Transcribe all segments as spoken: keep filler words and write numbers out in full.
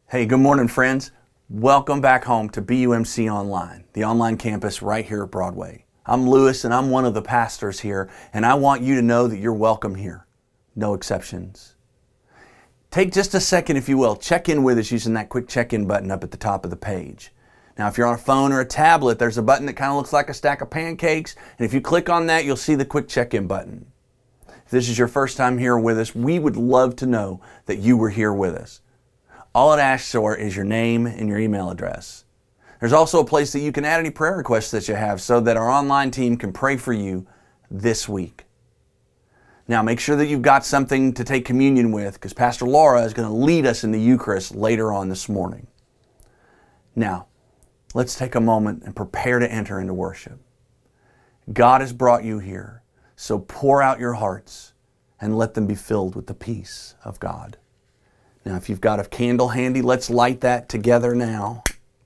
Hey, good morning, friends. Welcome back home to B U M C Online, the online campus right here at Broadway. I'm Lewis, and I'm one of the pastors here, and I want you to know that you're welcome here. No exceptions. Take just a second, if you will, check in with us using that quick check-in button up at the top of the page. Now, if you're on a phone or a tablet, there's a button that kind of looks like a stack of pancakes, and if you click on that, you'll see the quick check-in button. If this is your first time here with us, we would love to know that you were here with us. All it asks for is your name and your email address. There's also a place that you can add any prayer requests that you have so that our online team can pray for you this week. Now, make sure that you've got something to take communion with, because Pastor Laura is going to lead us in the Eucharist later on this morning. Now, let's take a moment and prepare to enter into worship. God has brought you here, so pour out your hearts and let them be filled with the peace of God. Now, if you've got a candle handy, let's light that together now.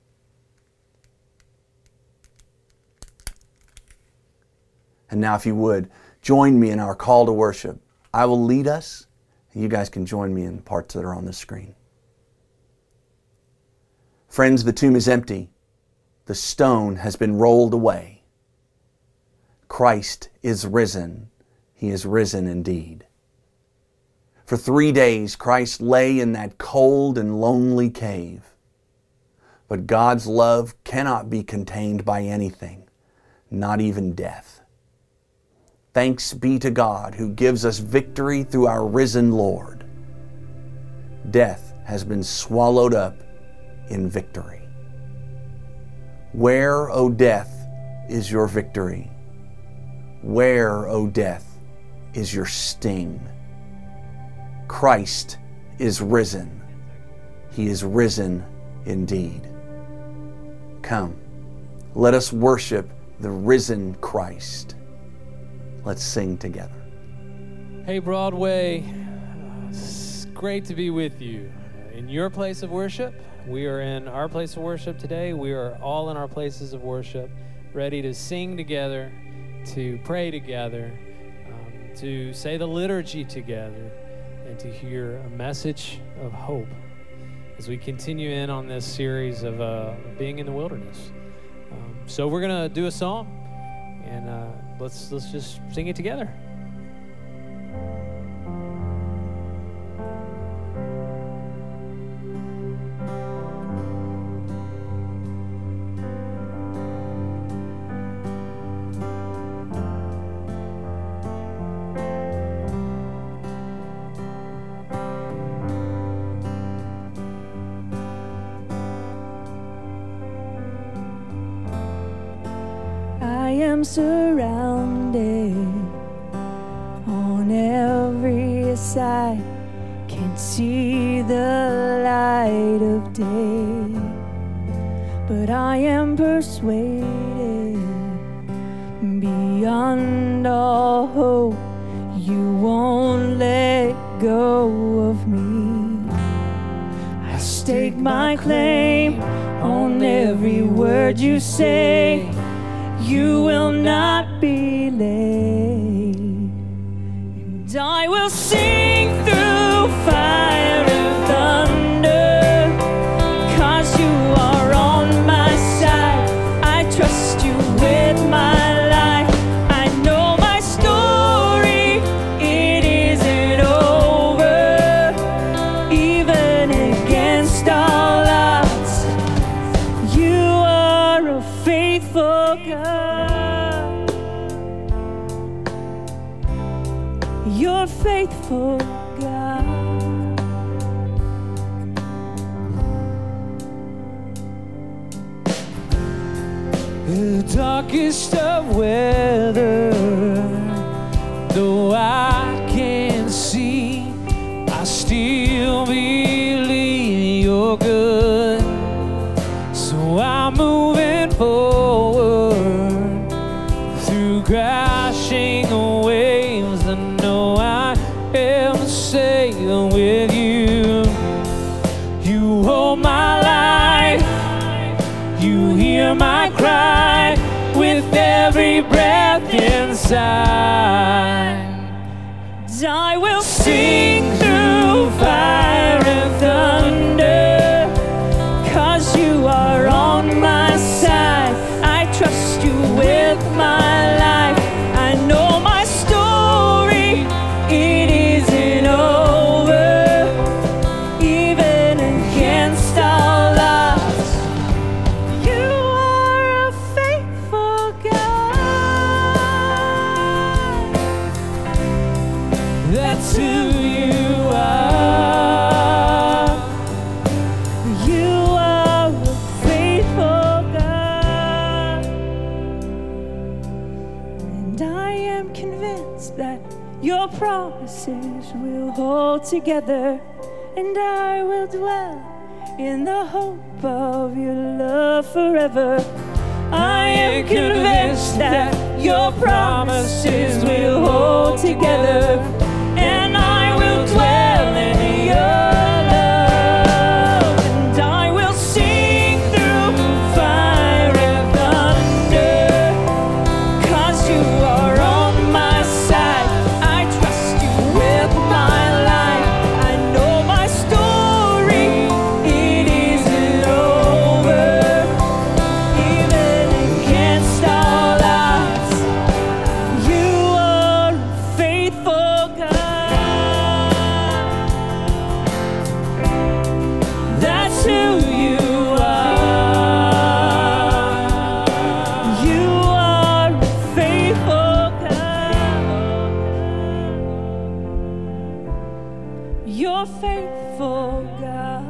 And now, if you would, join me in our call to worship. I will lead us, and you guys can join me in the parts that are on the screen. Friends, the tomb is empty. The stone has been rolled away. Christ is risen. He is risen indeed. For three days, Christ lay in that cold and lonely cave. But God's love cannot be contained by anything, not even death. Thanks be to God who gives us victory through our risen Lord. Death has been swallowed up in victory. Where, O death, is your victory? Where, O death, is your sting? Christ is risen. He is risen indeed. Come, let us worship the risen Christ. Let's sing together. Hey, Broadway. It's great to be with you in your place of worship. We are in our place of worship today. We are all in our places of worship, ready to sing together, to pray together, um, to say the liturgy together, and to hear a message of hope as we continue in on this series of uh, being in the wilderness. Um, so we're going to do a song, and uh, let's let's just sing it together. Surrounded on every side, can't see the light of day, but I am persuaded beyond all hope you won't let go of me. I stake my claim on every word you say. You will not be late, and I will sing through fire and thunder, 'cause you are on my side. I trust you with my life. I know my story, it isn't over, even against all odds. You are a faithful God. You're faithful, God. The darkest of weather, though I can't see, I still believe you're good. So I'm moving forward through crashing waves. I know I am safe with you. You hold my life, you hear my cry with every breath inside. I will sing through fire and thunder, promises will hold together, and I will dwell in the hope of your love forever. I am convinced that your promises will hold together, and I will dwell in your love, and I will sing through fire and thunder, 'cause you are on my side. I trust you with my life. I know my story, it isn't over. Even against all odds, you are a faithful God. That's who you are. You are a faithful God. You're faithful God.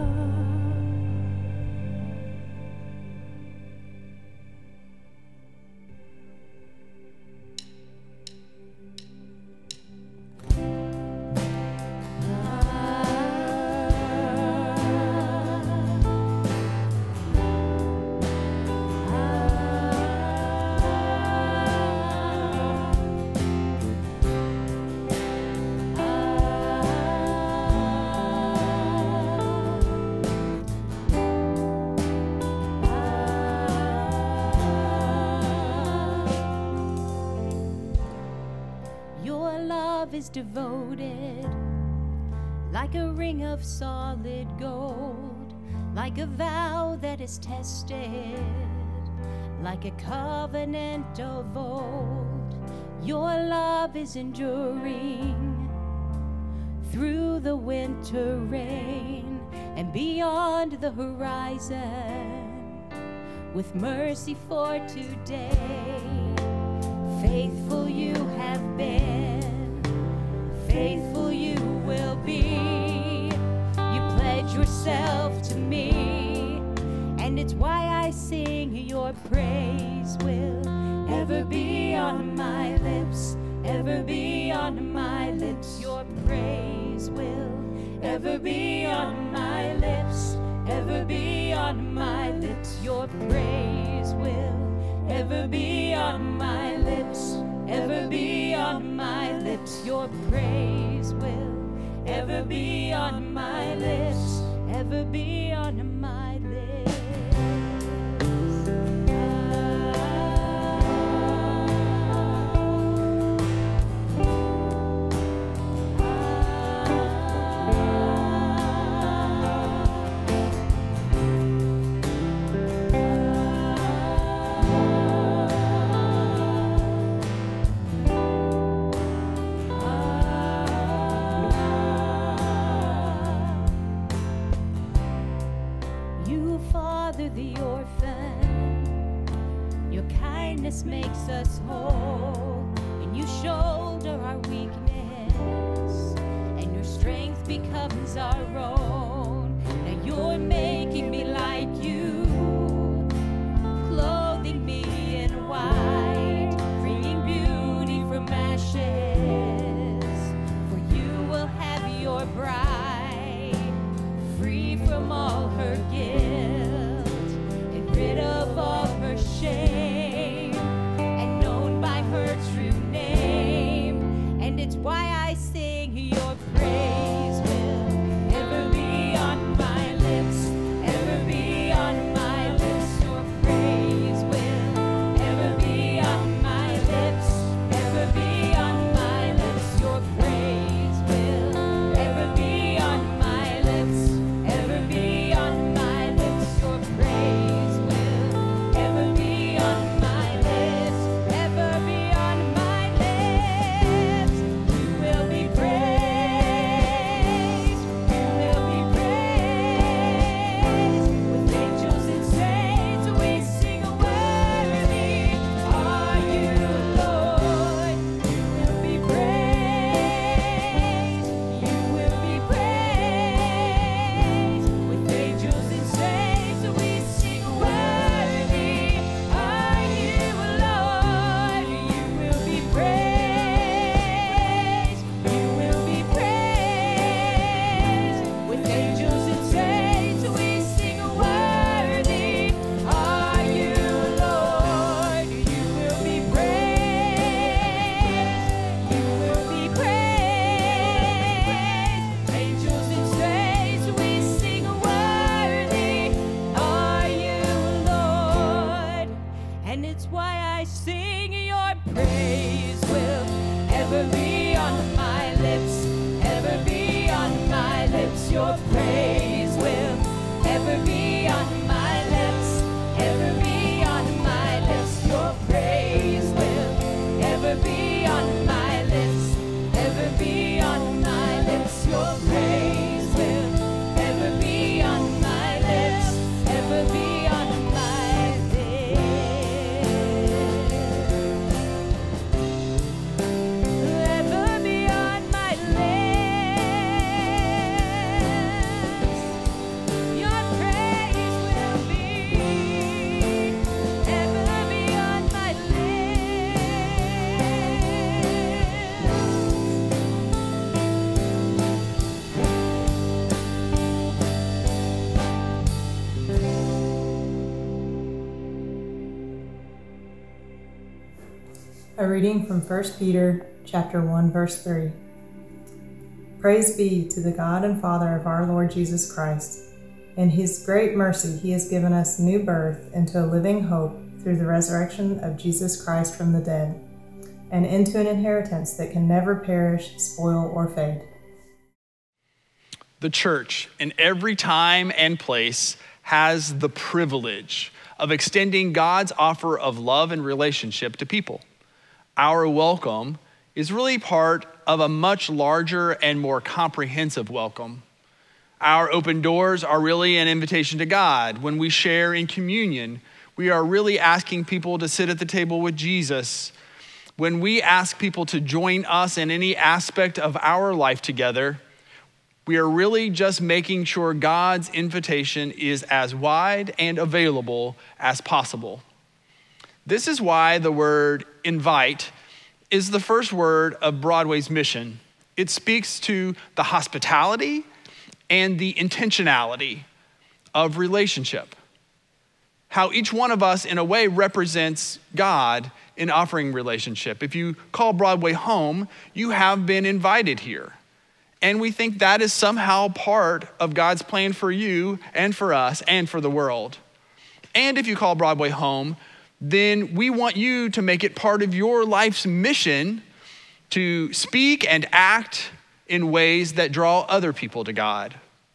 Your love is devoted, like a ring of solid gold, like a vow that is tested, like a covenant of old. Your love is enduring through the winter rain and beyond the horizon, with mercy for today. Faithful you have been, faithful you will be. You pledge yourself to me, and it's why I sing. Your praise will ever be on my lips, ever be on my lips. Your praise will ever be on my lips, ever be on my lips. Your praise will ever be on my lips, ever be on my lips. Your praise will ever be on my lips, ever be on my lips. You father the orphan, your kindness makes us whole, and you shoulder our weakness, and your strength becomes our own. Now you're making me like you, clothing me in white, bringing beauty from ashes. For you will have your bride, free from all her guilt, and rid of all her shame, and known by her true name. And it's why I sing. Your praise will ever be on my lips, ever be on my lips. Your praise will ever be on my lips, ever be on my lips. Your praise will ever be on my lips, ever be on my lips. Your praise will ever be on A reading from First Peter chapter one, verse three. Praise be to the God and Father of our Lord Jesus Christ. In his great mercy, he has given us new birth into a living hope through the resurrection of Jesus Christ from the dead, and into an inheritance that can never perish, spoil, or fade. The church, in every time and place, has the privilege of extending God's offer of love and relationship to people. Our welcome is really part of a much larger and more comprehensive welcome. Our open doors are really an invitation to God. When we share in communion, we are really asking people to sit at the table with Jesus. When we ask people to join us in any aspect of our life together, we are really just making sure God's invitation is as wide and available as possible. This is why the word invite is the first word of Broadway's mission. It speaks to the hospitality and the intentionality of relationship. How each one of us in a way represents God in offering relationship. If you call Broadway home, you have been invited here. And we think that is somehow part of God's plan for you and for us and for the world. And if you call Broadway home, then we want you to make it part of your life's mission to speak and act in ways that draw other people to God.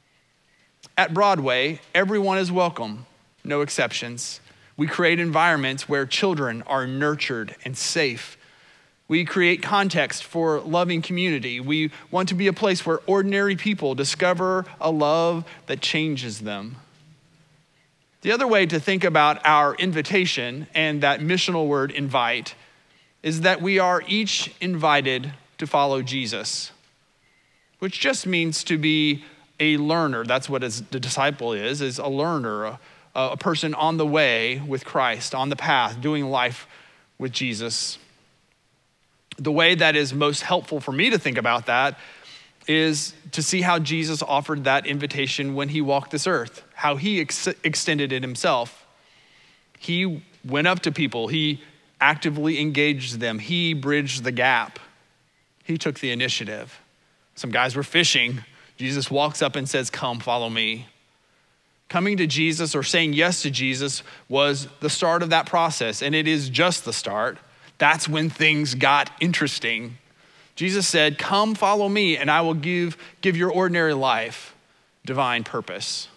At Broadway, everyone is welcome, no exceptions. We create environments where children are nurtured and safe. We create context for loving community. We want to be a place where ordinary people discover a love that changes them. The other way to think about our invitation and that missional word invite is that we are each invited to follow Jesus, which just means to be a learner. That's what a disciple is, is a learner, a, a person on the way with Christ, on the path, doing life with Jesus. The way that is most helpful for me to think about that is to see how Jesus offered that invitation when he walked this earth, how he ex- extended it himself. He went up to people. He actively engaged them. He bridged the gap. He took the initiative. Some guys were fishing. Jesus walks up and says, "Come, follow me." Coming to Jesus or saying yes to Jesus was the start of that process, and it is just the start. That's when things got interesting. Jesus said, "Come follow me and I will give, give your ordinary life divine purpose."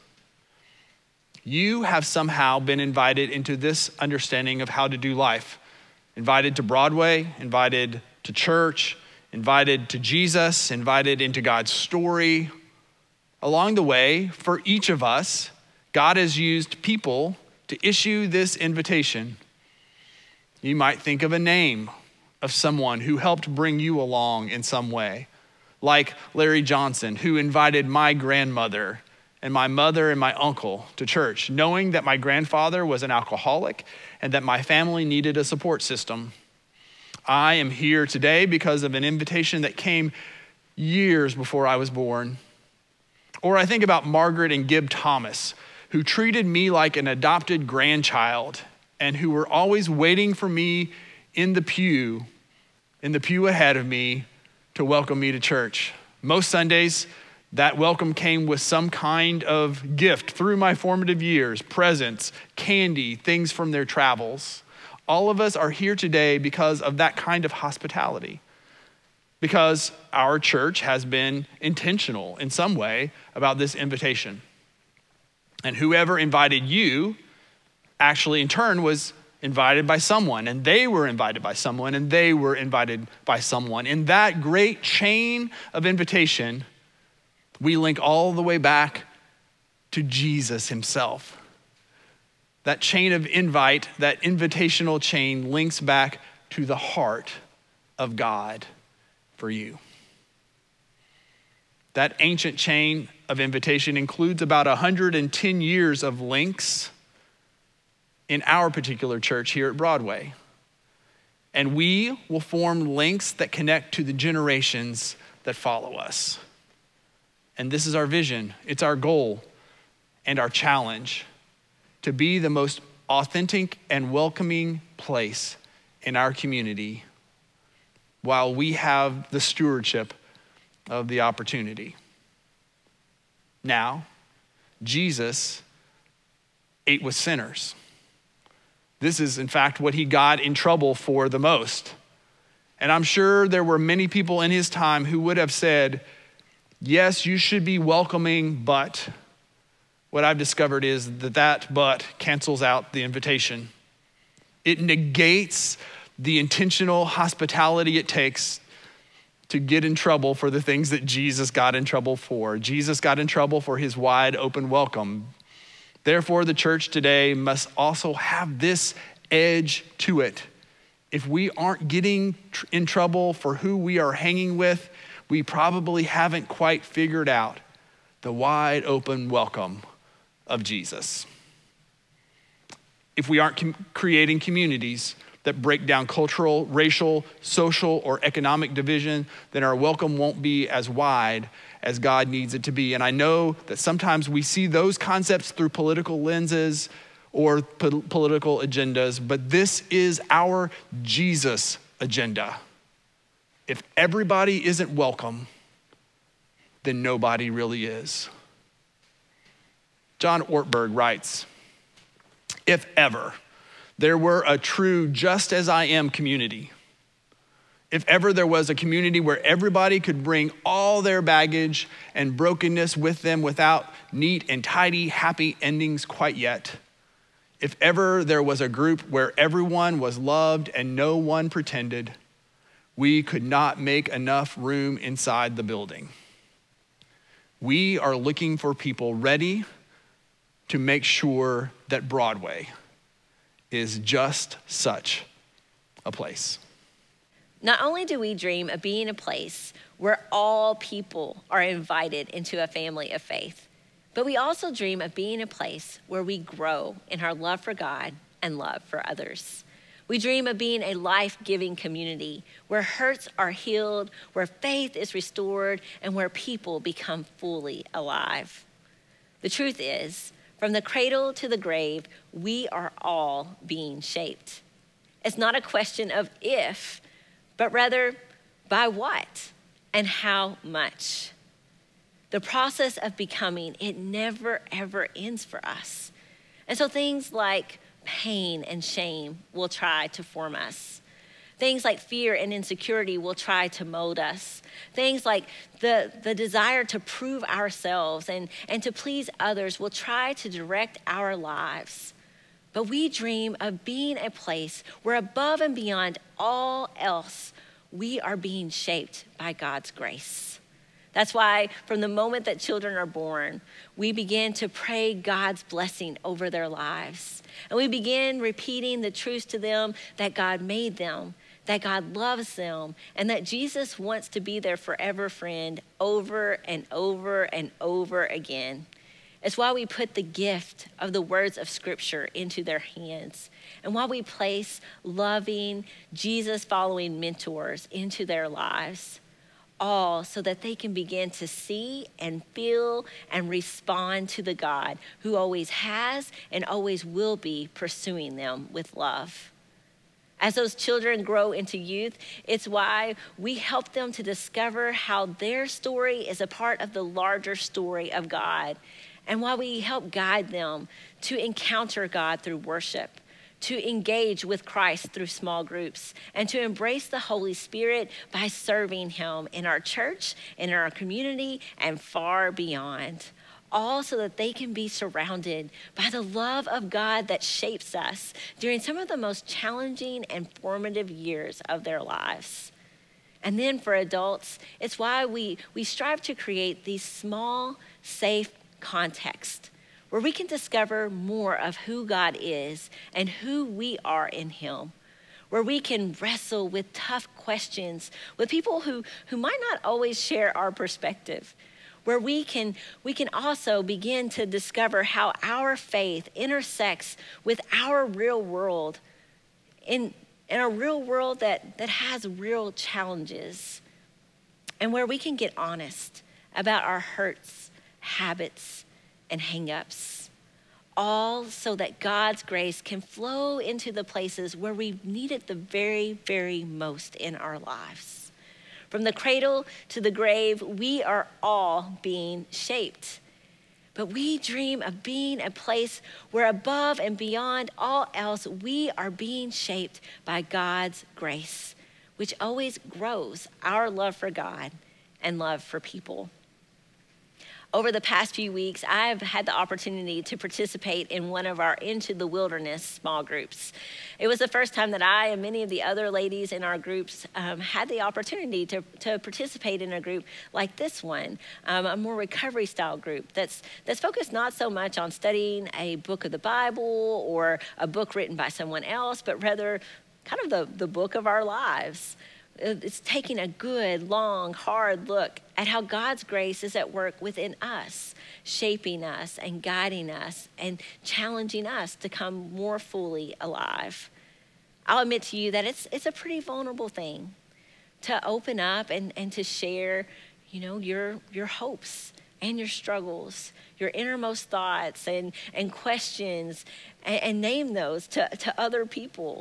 You have somehow been invited into this understanding of how to do life. Invited to Broadway, invited to church, invited to Jesus, invited into God's story. Along the way, for each of us, God has used people to issue this invitation. You might think of a name of someone who helped bring you along in some way, like Larry Johnson, who invited my grandmother and my mother and my uncle to church, knowing that my grandfather was an alcoholic and that my family needed a support system. I am here today because of an invitation that came years before I was born. Or I think about Margaret and Gib Thomas, who treated me like an adopted grandchild and who were always waiting for me in the pew, in the pew ahead of me to welcome me to church. Most Sundays, that welcome came with some kind of gift through my formative years, presents, candy, things from their travels. All of us are here today because of that kind of hospitality, because our church has been intentional in some way about this invitation. And whoever invited you actually in turn was invited by someone, and they were invited by someone, and they were invited by someone. In that great chain of invitation, we link all the way back to Jesus himself. That chain of invite, that invitational chain links back to the heart of God for you. That ancient chain of invitation includes about one hundred ten years of links in our particular church here at Broadway. And we will form links that connect to the generations that follow us. And this is our vision. It's our goal and our challenge to be the most authentic and welcoming place in our community while we have the stewardship of the opportunity. Now, Jesus ate with sinners. This is, in fact, what he got in trouble for the most. And I'm sure there were many people in his time who would have said, yes, you should be welcoming, but what I've discovered is that that but cancels out the invitation. It negates the intentional hospitality it takes to get in trouble for the things that Jesus got in trouble for. Jesus got in trouble for his wide open welcome. Therefore, the church today must also have this edge to it. If we aren't getting tr- in trouble for who we are hanging with, we probably haven't quite figured out the wide open welcome of Jesus. If we aren't com- creating communities that break down cultural, racial, social, or economic division, then our welcome won't be as wide as God needs it to be. And I know that sometimes we see those concepts through political lenses or po- political agendas, but this is our Jesus agenda. If everybody isn't welcome, then nobody really is. John Ortberg writes, if ever there were a true just as I am community, if ever there was a community where everybody could bring all their baggage and brokenness with them without neat and tidy, happy endings quite yet, if ever there was a group where everyone was loved and no one pretended, we could not make enough room inside the building. We are looking for people ready to make sure that Broadway is just such a place. Not only do we dream of being a place where all people are invited into a family of faith, but we also dream of being a place where we grow in our love for God and love for others. We dream of being a life-giving community where hurts are healed, where faith is restored, and where people become fully alive. The truth is, from the cradle to the grave, we are all being shaped. It's not a question of if, but rather by what and how much. The process of becoming, it never, ever ends for us. And so things like pain and shame will try to form us. Things like fear and insecurity will try to mold us. Things like the, the desire to prove ourselves and, and to please others will try to direct our lives. But we dream of being a place where above and beyond all else, we are being shaped by God's grace. That's why from the moment that children are born, we begin to pray God's blessing over their lives. And we begin repeating the truth to them that God made them, that God loves them, and that Jesus wants to be their forever friend over and over and over again. It's why we put the gift of the words of Scripture into their hands, and why we place loving, Jesus-following mentors into their lives, all so that they can begin to see and feel and respond to the God who always has and always will be pursuing them with love. As those children grow into youth, it's why we help them to discover how their story is a part of the larger story of God, and why we help guide them to encounter God through worship, to engage with Christ through small groups, and to embrace the Holy Spirit by serving him in our church, in our community, and far beyond. All so that they can be surrounded by the love of God that shapes us during some of the most challenging and formative years of their lives. And then for adults, it's why we, we strive to create these small, safe contexts where we can discover more of who God is and who we are in him, where we can wrestle with tough questions with people who, who might not always share our perspective, where we can, we can also begin to discover how our faith intersects with our real world, in, in a real world that, that has real challenges, and where we can get honest about our hurts, habits, and hang-ups, all so that God's grace can flow into the places where we need it the very, very most in our lives. From the cradle to the grave, we are all being shaped. But we dream of being a place where above and beyond all else, we are being shaped by God's grace, which always grows our love for God and love for people. Over the past few weeks, I've had the opportunity to participate in one of our Into the Wilderness small groups. It was the first time that I and many of the other ladies in our groups um, had the opportunity to, to participate in a group like this one, um, a more recovery style group that's, that's focused not so much on studying a book of the Bible or a book written by someone else, but rather kind of the, the book of our lives. It's taking a good, long, hard look at how God's grace is at work within us, shaping us and guiding us and challenging us to come more fully alive. I'll admit to you that it's it's a pretty vulnerable thing to open up and, and to share, you know, your your hopes and your struggles, your innermost thoughts and, and questions, and, and name those to, to other people.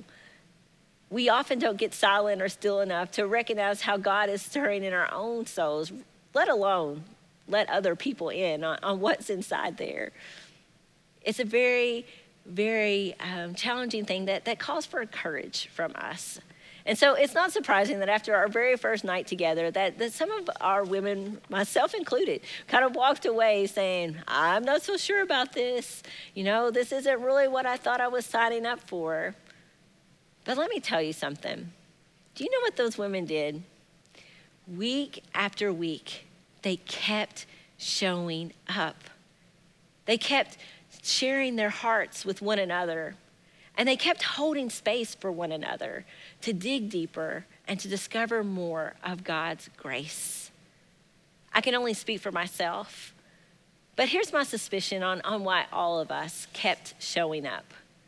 We often don't get silent or still enough to recognize how God is stirring in our own souls, let alone let other people in on, on what's inside there. It's a very, very um, challenging thing that, that calls for courage from us. And so it's not surprising that after our very first night together, that, that some of our women, myself included, kind of walked away saying, I'm not so sure about this. You know, this isn't really what I thought I was signing up for. But let me tell you something. Do you know what those women did? Week after week, they kept showing up. They kept sharing their hearts with one another, and they kept holding space for one another to dig deeper and to discover more of God's grace. I can only speak for myself, but here's my suspicion on, on why all of us kept showing up.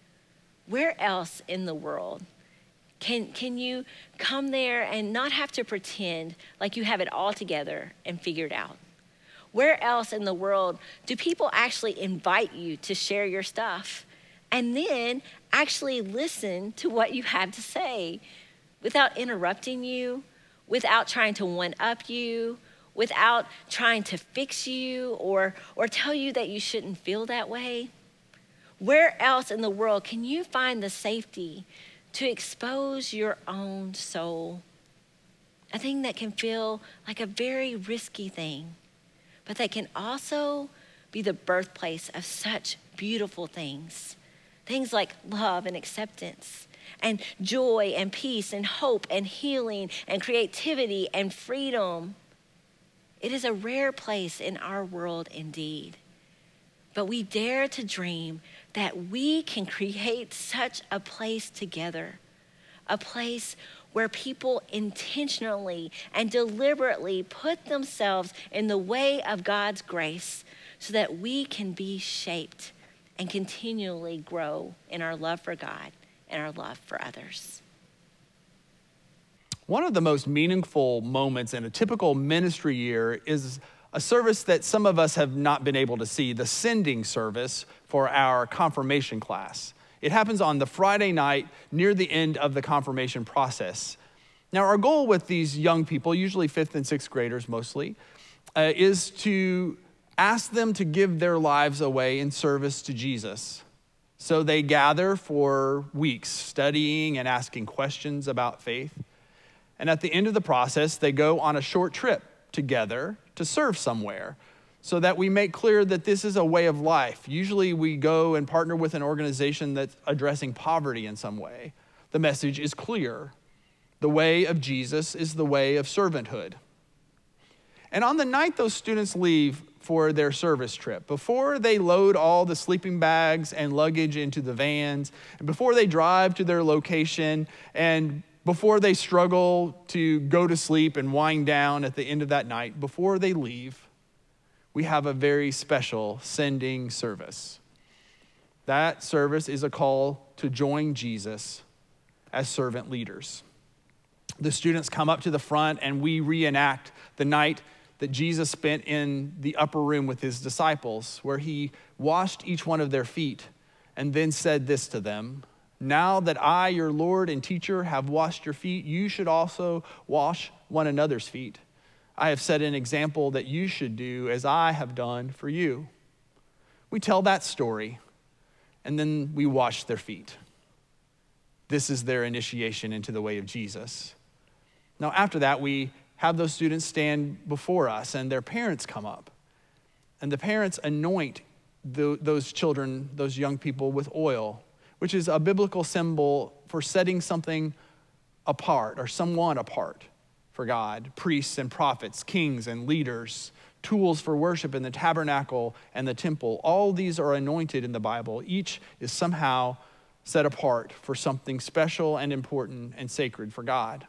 Where else in the world can, can you come there and not have to pretend like you have it all together and figured out? Where else in the world do people actually invite you to share your stuff and then actually listen to what you have to say without interrupting you, without trying to one-up you, without trying to fix you or, or tell you that you shouldn't feel that way? Where else in the world can you find the safety to expose your own soul? A thing that can feel like a very risky thing, but that can also be the birthplace of such beautiful things. Things like love and acceptance, and joy and peace and hope and healing and creativity and freedom. It is a rare place in our world indeed. But we dare to dream that we can create such a place together, a place where people intentionally and deliberately put themselves in the way of God's grace so that we can be shaped and continually grow in our love for God and our love for others. One of the most meaningful moments in a typical ministry year is a service that some of us have not been able to see, the sending service for our confirmation class. It happens on the Friday night near the end of the confirmation process. Now, our goal with these young people, usually fifth and sixth graders mostly, uh, is to ask them to give their lives away in service to Jesus. So they gather for weeks studying and asking questions about faith. And at the end of the process, they go on a short trip together to serve somewhere so that we make clear that this is a way of life. Usually we go and partner with an organization that's addressing poverty in some way. The message is clear. The way of Jesus is the way of servanthood. And on the night those students leave for their service trip, before they load all the sleeping bags and luggage into the vans, and before they drive to their location, and before they struggle to go to sleep and wind down at the end of that night, before they leave, we have a very special sending service. That service is a call to join Jesus as servant leaders. The students come up to the front and we reenact the night that Jesus spent in the upper room with his disciples, where he washed each one of their feet and then said this to them: "Now that I, your Lord and teacher, have washed your feet, you should also wash one another's feet. I have set an example that you should do as I have done for you." We tell that story, and then we wash their feet. This is their initiation into the way of Jesus. Now, after that, we have those students stand before us, and their parents come up. And the parents anoint the, those children, those young people, with oil, which is a biblical symbol for setting something apart or someone apart for God. Priests and prophets, kings and leaders, tools for worship in the tabernacle and the temple. All these are anointed in the Bible. Each is somehow set apart for something special and important and sacred for God.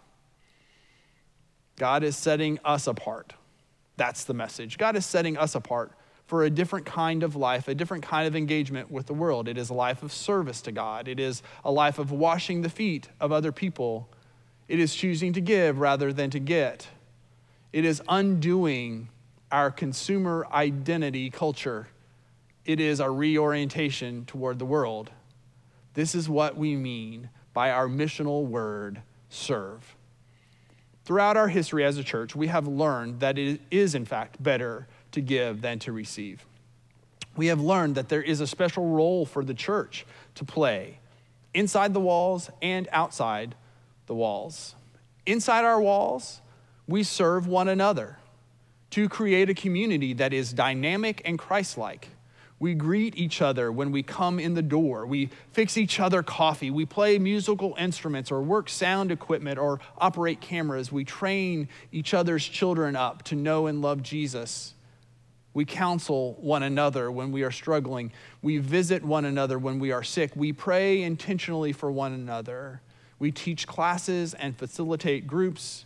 God is setting us apart. That's the message. God is setting us apart for a different kind of life, a different kind of engagement with the world. It is a life of service to God. It is a life of washing the feet of other people. It is choosing to give rather than to get. It is undoing our consumer identity culture. It is a reorientation toward the world. This is what we mean by our missional word, serve. Throughout our history as a church, we have learned that it is, in fact, better to give than to receive. We have learned that there is a special role for the church to play inside the walls and outside the walls. Inside our walls, we serve one another to create a community that is dynamic and Christ-like. We greet each other when we come in the door. We fix each other coffee. We play musical instruments or work sound equipment or operate cameras. We train each other's children up to know and love Jesus. We counsel one another when we are struggling. We visit one another when we are sick. We pray intentionally for one another. We teach classes and facilitate groups.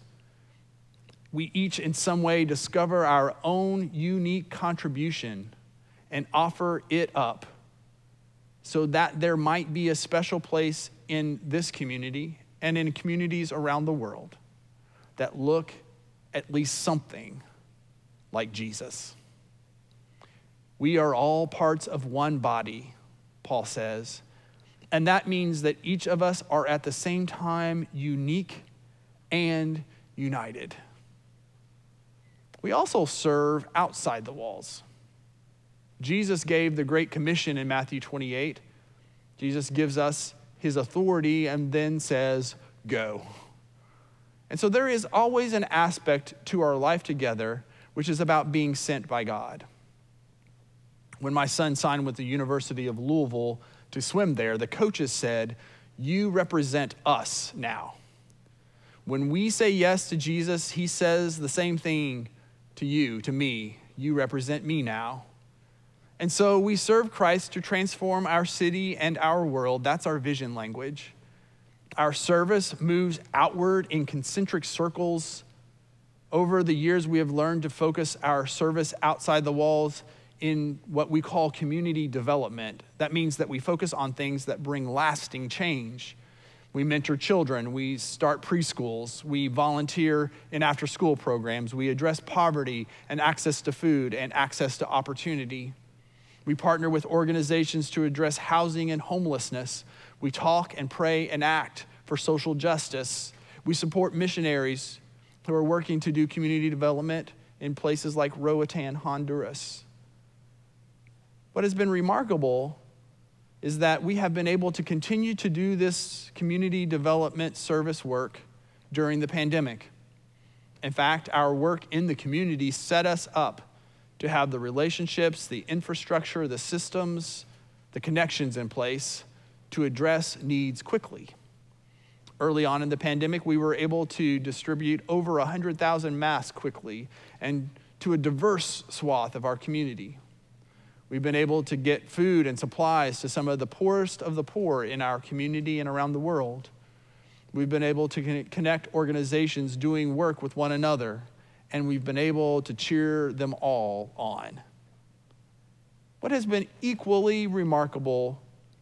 We each in some way discover our own unique contribution and offer it up so that there might be a special place in this community and in communities around the world that look at least something like Jesus. We are all parts of one body, Paul says, and that means that each of us are at the same time unique and united. We also serve outside the walls. Jesus gave the Great Commission in Matthew twenty-eight. Jesus gives us his authority and then says, go. And so there is always an aspect to our life together which is about being sent by God. When my son signed with the University of Louisville to swim there, the coaches said, "You represent us now." When we say yes to Jesus, he says the same thing to you, to me. You represent me now. And so we serve Christ to transform our city and our world. That's our vision language. Our service moves outward in concentric circles. Over the years, we have learned to focus our service outside the walls in what we call community development. That means that we focus on things that bring lasting change. We mentor children, we start preschools, we volunteer in after-school programs, we address poverty and access to food and access to opportunity. We partner with organizations to address housing and homelessness. We talk and pray and act for social justice. We support missionaries who are working to do community development in places like Roatan, Honduras. What has been remarkable is that we have been able to continue to do this community development service work during the pandemic. In fact, our work in the community set us up to have the relationships, the infrastructure, the systems, the connections in place to address needs quickly. Early on in the pandemic, we were able to distribute over one hundred thousand masks quickly and to a diverse swath of our community. We've been able to get food and supplies to some of the poorest of the poor in our community and around the world. We've been able to connect organizations doing work with one another, and we've been able to cheer them all on. What has been equally remarkable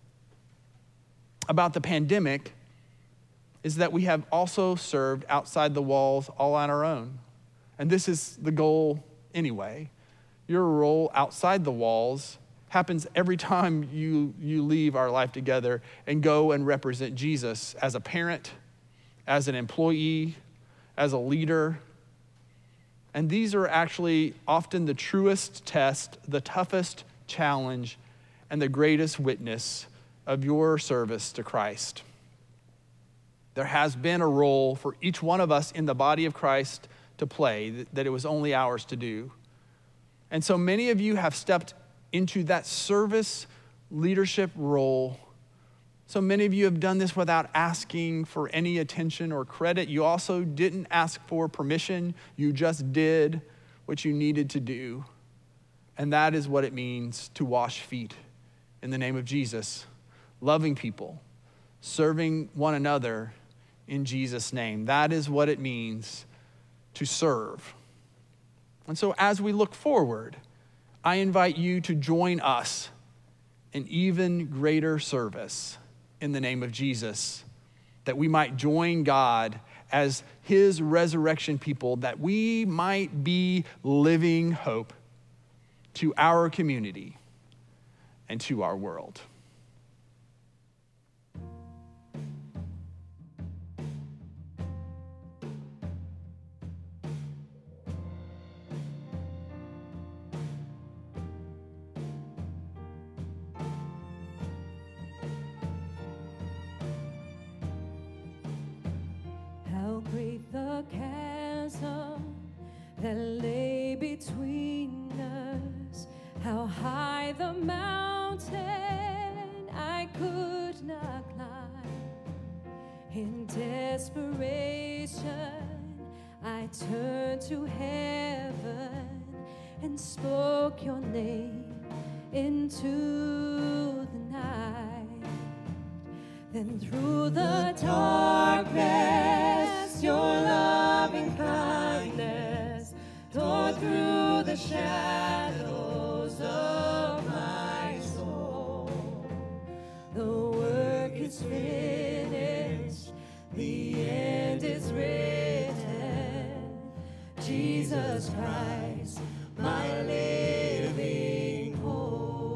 about the pandemic is that we have also served outside the walls all on our own. And this is the goal anyway. Your role outside the walls happens every time you, you leave our life together and go and represent Jesus as a parent, as an employee, as a leader. And these are actually often the truest test, the toughest challenge, and the greatest witness of your service to Christ. There has been a role for each one of us in the body of Christ to play that it was only ours to do. And so many of you have stepped into that service leadership role. So many of you have done this without asking for any attention or credit. You also didn't ask for permission. You just did what you needed to do. And that is what it means to wash feet in the name of Jesus, loving people, serving one another in Jesus' name. That is what it means to serve. And so as we look forward, I invite you to join us in even greater service in the name of Jesus, that we might join God as his resurrection people, that we might be living hope to our community and to our world. How great the chasm that lay between us, how high the mountain I could not climb. In desperation, I turned to heaven and spoke your name into the night. Then through the darkness, your loving kindness tore through the shadows of my soul. The work is finished, the end is written. Jesus Christ, my living hope.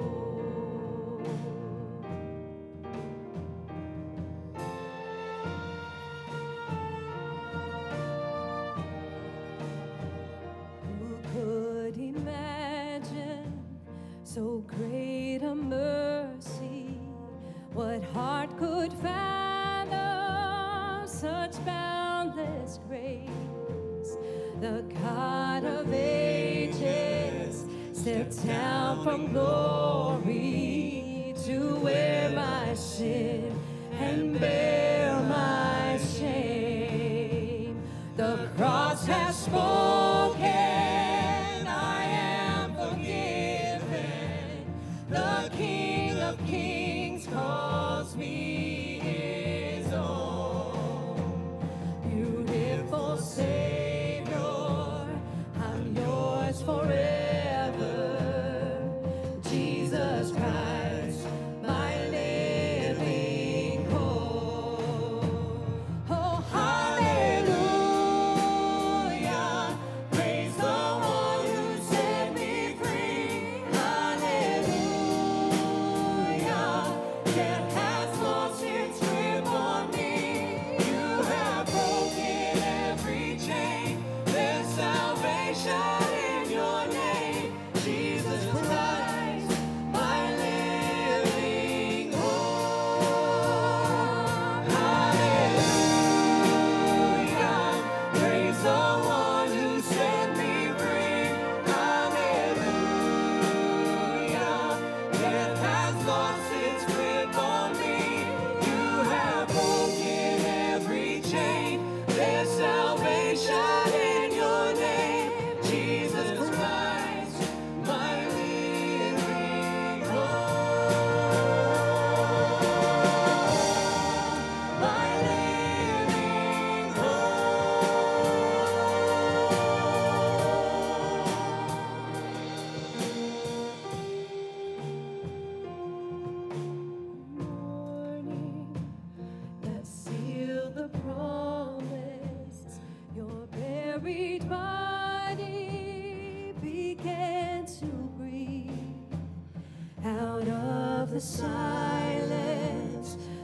Who could imagine so great a mercy? What heart could fathom such boundless grace? The God of ages stepped down from glory to wear my sin and bear my shame. The cross has spoken, I am forgiven. The King of Kings calls me his own. Beautiful Savior, I'm yours forever. Jesus Christ, my living hope. Oh, hallelujah, praise the one who set me free. Hallelujah, death has lost its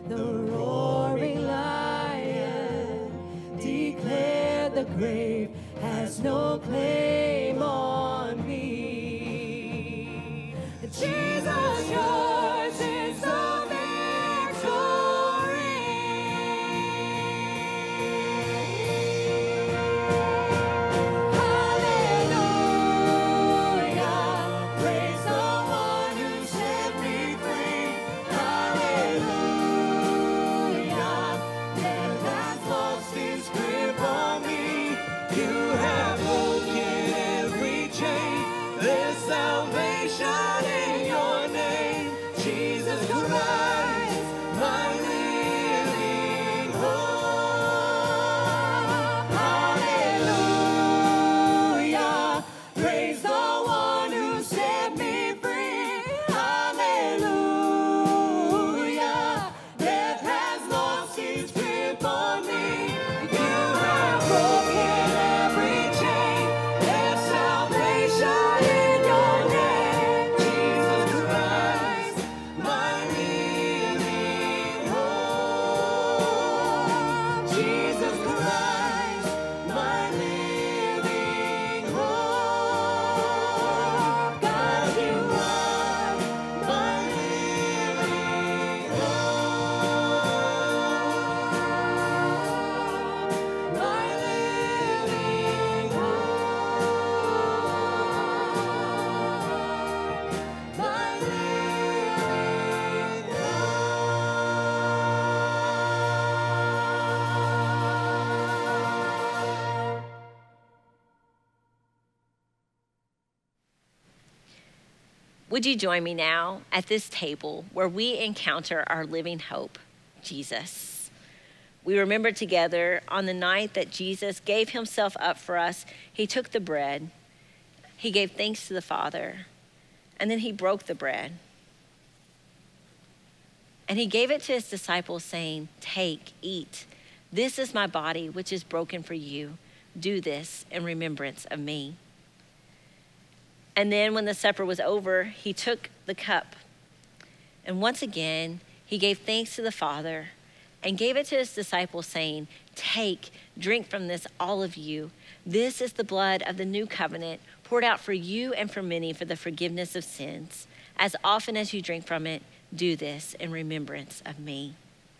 the roaring lion declared the grave has no claim on me. Jesus, yours is the victory. Hallelujah, praise the one who set me free. Hallelujah, death has lost its grip on me. You have broken every chain. There's salvation in your name, Jesus Christ, my living hope. Hallelujah, praise the one who set me free. Hallelujah, death has lost its grip on me. You have broken every chain. There's salvation in your name, Jesus Christ, my living hope. Jesus Christ, my living hope. God, you are my living hope. My living hope. My living hope. Would you join me now at this table where we encounter our living hope, Jesus? We remember together on the night that Jesus gave himself up for us, he took the bread, he gave thanks to the Father, and then he broke the bread. And he gave it to his disciples saying, "Take, eat. This is my body, which is broken for you. Do this in remembrance of me." And then when the supper was over, he took the cup. And once again, he gave thanks to the Father and gave it to his disciples saying, "Take, drink from this, all of you. This is the blood of the new covenant poured out for you and for many for the forgiveness of sins. As often as you drink from it, do this in remembrance of me."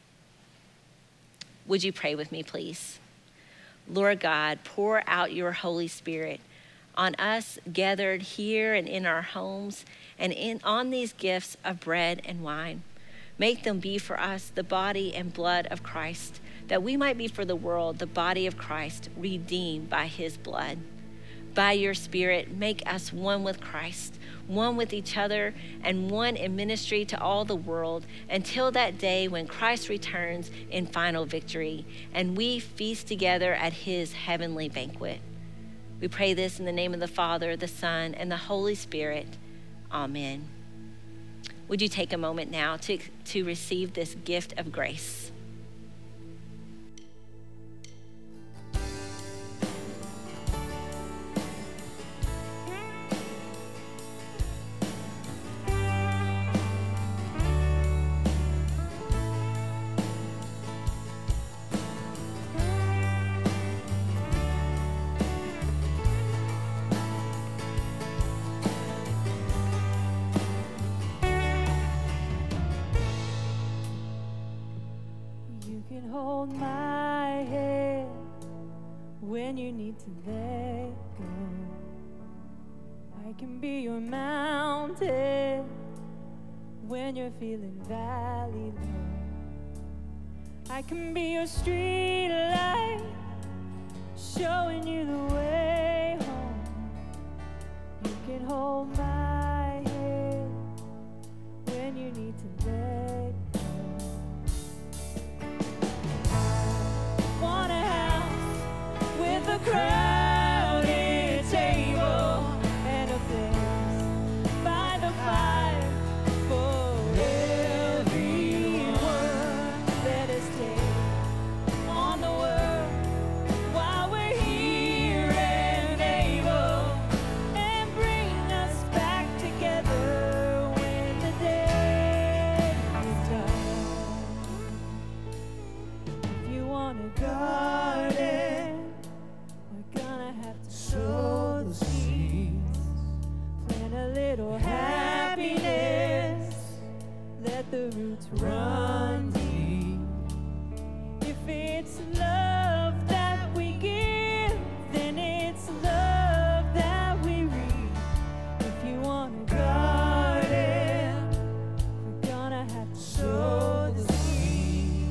Would you pray with me, please? Lord God, pour out your Holy Spirit on us gathered here and in our homes and in on these gifts of bread and wine. Make them be for us the body and blood of Christ, that we might be for the world the body of Christ, redeemed by his blood. By your Spirit, make us one with Christ, one with each other, and one in ministry to all the world until that day when Christ returns in final victory and we feast together at his heavenly banquet. We pray this in the name of the Father, the Son, and the Holy Spirit. Amen. Would you take a moment now to, to receive this gift of grace? You can hold my hand when you need to let go. I can be your mountain when you're feeling valley low. I can be your street light, showing you the way home. You can hold my hand when you need to let go. Want a house with a crowded table and a place by the fire for everyone. Let us take on the world while we're here and able, and bring us back let the roots run deep. If it's love that we give, then it's love that we reap. If you want a garden, we're gonna have to sow the seed.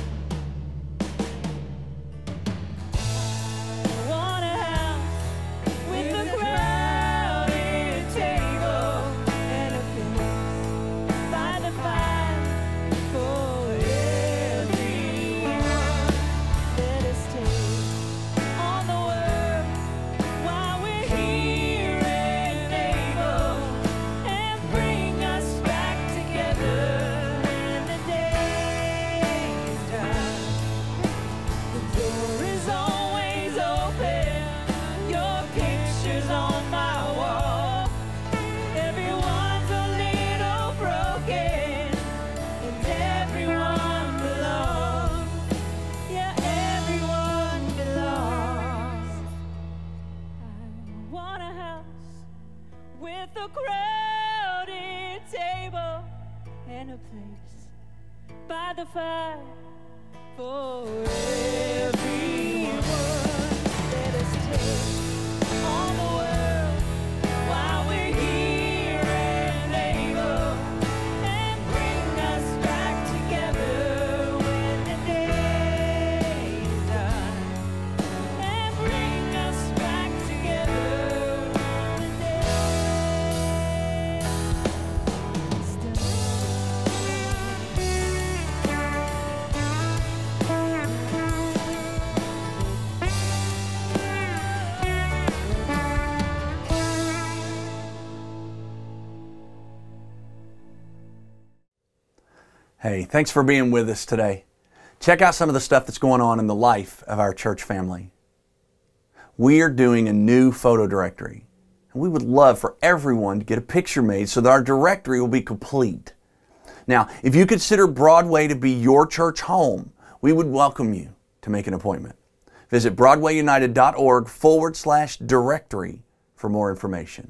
I want a house with a crowded table and a place by the fire for everyone. Let us take on the world while we're here and able, and bring us back together when the day is done. The door is always open, your picture's on my wall. Everyone's a little broken, and everyone belongs. Yeah, everyone belongs. I want a house with a crowded table and a place by the fire for everyone. Let us take on the world while we're here and able, and bring us back together when the day is done, and bring us back together when the day is done. Hey, thanks for being with us today. Check out some of the stuff that's going on in the life of our church family. We are doing a new photo directory, and we would love for everyone to get a picture made so that our directory will be complete. Now, if you consider Broadway to be your church home, we would welcome you to make an appointment. Visit broadwayunited.org forward slash directory for more information.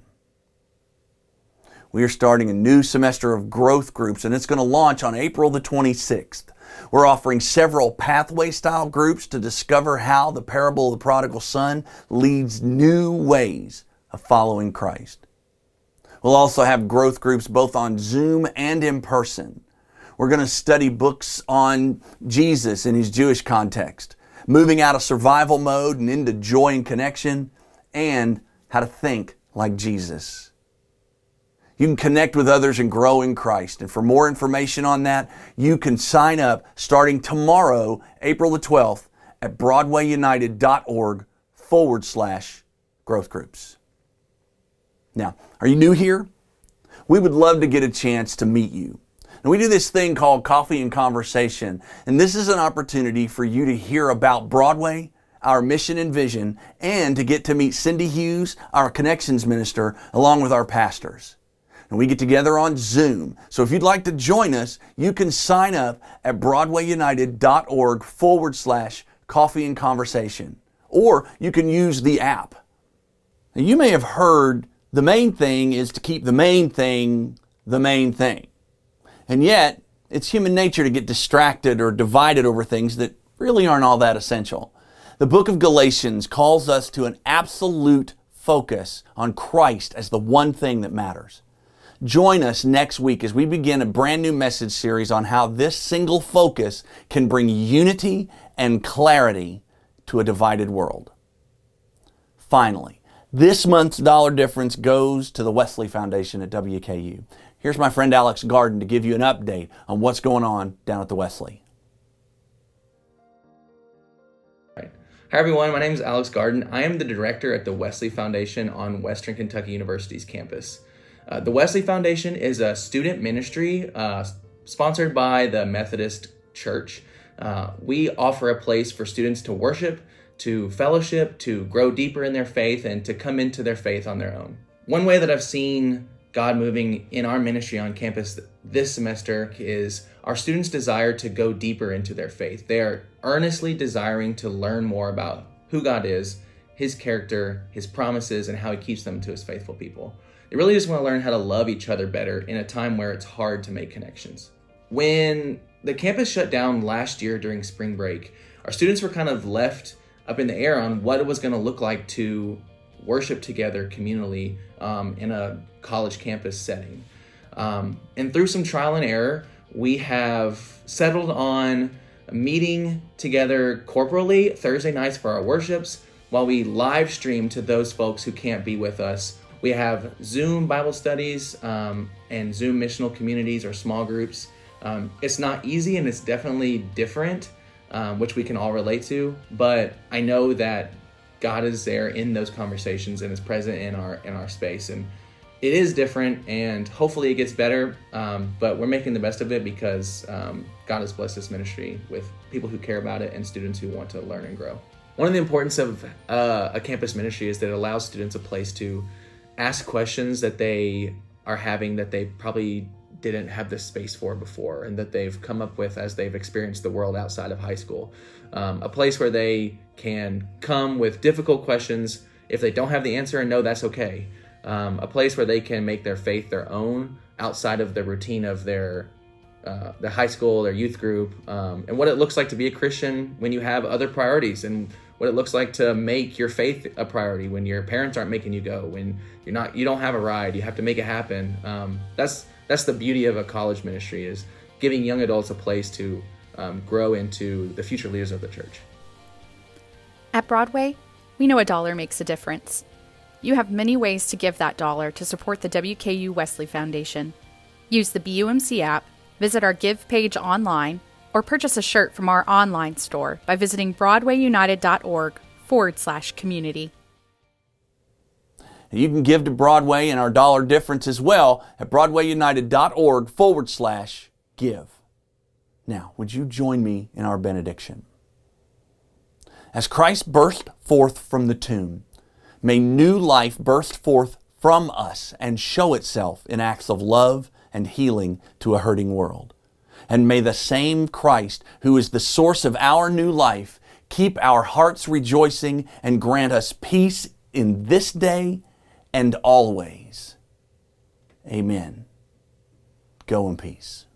We are starting a new semester of growth groups, and it's going to launch on April the twenty-sixth. We're offering several pathway-style groups to discover how the parable of the prodigal son leads new ways of following Christ. We'll also have growth groups both on Zoom and in person. We're going to study books on Jesus in his Jewish context, moving out of survival mode and into joy and connection, and how to think like Jesus. You can connect with others and grow in Christ. And for more information on that, you can sign up starting tomorrow, April the twelfth, at broadwayunited.org forward slash growth groups. Now, are you new here? We would love to get a chance to meet you. And we do this thing called Coffee and Conversation. And this is an opportunity for you to hear about Broadway, our mission and vision, and to get to meet Cindy Hughes, our Connections Minister, along with our pastors. And we get together on Zoom. So if you'd like to join us, you can sign up at broadwayunited.org forward slash coffee and conversation. Or you can use the app. Now, you may have heard the main thing is to keep the main thing the main thing. And yet, it's human nature to get distracted or divided over things that really aren't all that essential. The book of Galatians calls us to an absolute focus on Christ as the one thing that matters. Join us next week as we begin a brand new message series on how this single focus can bring unity and clarity to a divided world. Finally, this month's dollar difference goes to the Wesley Foundation at W K U. Here's my friend Alex Garden to give you an update on what's going on down at the Wesley. Hi everyone, my name is Alex Garden. I am the director at the Wesley Foundation on Western Kentucky University's campus. Uh, the Wesley Foundation is a student ministry uh, sponsored by the Methodist Church. Uh, we offer a place for students to worship, to fellowship, to grow deeper in their faith, and to come into their faith on their own. One way that I've seen God moving in our ministry on campus this semester is our students' desire to go deeper into their faith. They are earnestly desiring to learn more about who God is, his character, his promises, and how he keeps them to his faithful people. They really just want to learn how to love each other better in a time where it's hard to make connections. when the campus shut down last year during spring break, our students were kind of left up in the air on what it was going to look like to worship together communally um, in a college campus setting. Um, and through some trial and error, we have settled on meeting together corporally Thursday nights for our worships, while we live stream to those folks who can't be with us. We have Zoom Bible studies um, and Zoom missional communities or small groups. Um, it's not easy and it's definitely different, um, which we can all relate to, but I know that God is there in those conversations and is present in our in our space. And it is different, and hopefully it gets better, um, but we're making the best of it because um, God has blessed this ministry with people who care about it and students who want to learn and grow. One of the importance of uh, a campus ministry is that it allows students a place to ask questions that they are having that they probably didn't have the space for before, and that they've come up with as they've experienced the world outside of high school. Um, a place where they can come with difficult questions if they don't have the answer, and know that's okay. Um, a place where they can make their faith their own outside of the routine of their uh, their high school, their youth group, um, and what it looks like to be a Christian when you have other priorities, and what it looks like to make your faith a priority when your parents aren't making you go, when you're not, you don't have a ride, you have to make it happen. Um, that's that's the beauty of a college ministry, is giving young adults a place to um, grow into the future leaders of the church. At Broadway, we know a dollar makes a difference. You have many ways to give that dollar to support the W K U Wesley Foundation. Use the B U M C app, visit our Give page online, or purchase a shirt from our online store by visiting broadwayunited.org forward slash community. You can give to Broadway and our dollar difference as well at broadwayunited.org forward slash give. Now, would you join me in our benediction? As Christ burst forth from the tomb, may new life burst forth from us and show itself in acts of love and healing to a hurting world. And may the same Christ, who is the source of our new life, keep our hearts rejoicing and grant us peace in this day and always. Amen. Go in peace.